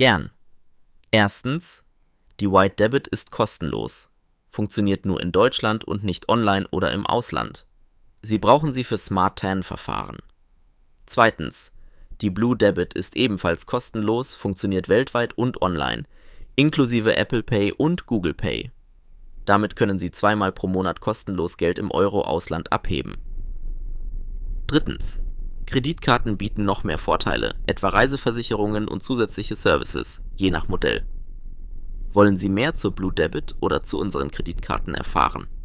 Gern. Erstens, die White Debit ist kostenlos, funktioniert nur in Deutschland und nicht online oder im Ausland. Sie brauchen sie für Smart TAN-Verfahren. Zweitens, die Blue Debit ist ebenfalls kostenlos, funktioniert weltweit und online, inklusive Apple Pay und Google Pay. Damit können Sie zweimal pro Monat kostenlos Geld im Euro-Ausland abheben. Drittens, Kreditkarten bieten noch mehr Vorteile, etwa Reiseversicherungen und zusätzliche Services, je nach Modell. Wollen Sie mehr zur Blue Debit oder zu unseren Kreditkarten erfahren?